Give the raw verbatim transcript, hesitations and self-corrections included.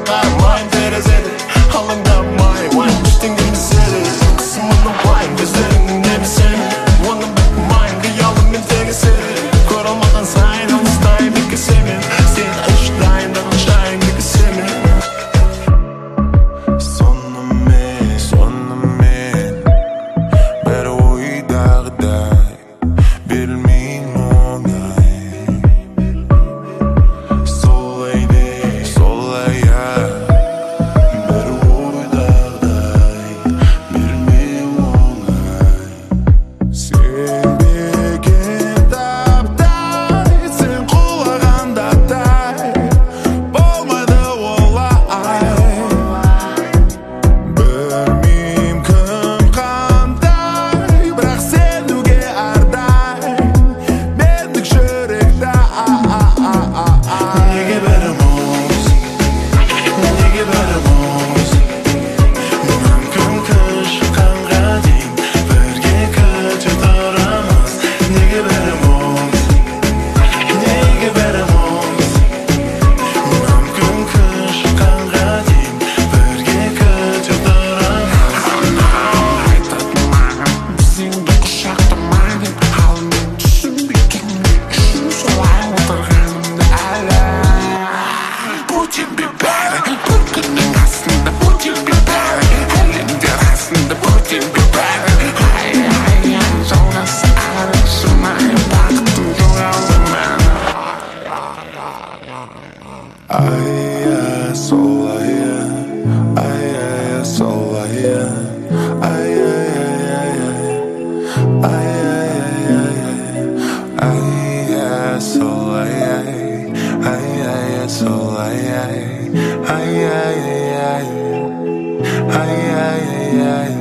қармайын терезеде алаңдамай уайым ештеңені сені қысымды уайым көздеріңнің нені сені оны бітмайын қиялыммен теңеседі көре алмаған сайын алыстайын екесемен сен іш дайындаған шайың екесемен сонымен сонымен бәрі ойдағыдай берілмеймін оңай солай де солай-а бәрі ойдағыдай берілмеймін оңай сен деген таптай сен құлағанда тай болмайды олай білмеймін кім қандай бірақ сенуге ардай мендік жүректі неге бәріміз неге бәріміз мүмкін күн шыққанға дейін бірге күте тұрамыз неге бәріміз неге бәріміз мүмкін күн шыққанға дейін бірге күте тұрамыз айтатын маған біздеңді құшақтамайды ал мен түсінбей тұрмын үшін солай отырғанымды әлі бөтен бе бәрі бір күннің астында бөтен бе бәрі әлемдер астында бөтен бе бәрі ай ай ай жалғасы әрі шынайы бақыттың жоғалды мәні ай-я солай-а ай-я солай-а ай-яй-яй-яй ай-яй-яй-яй ай-я солай-ай ай-яй солай-ай ай-яй-яй ай-яй-яй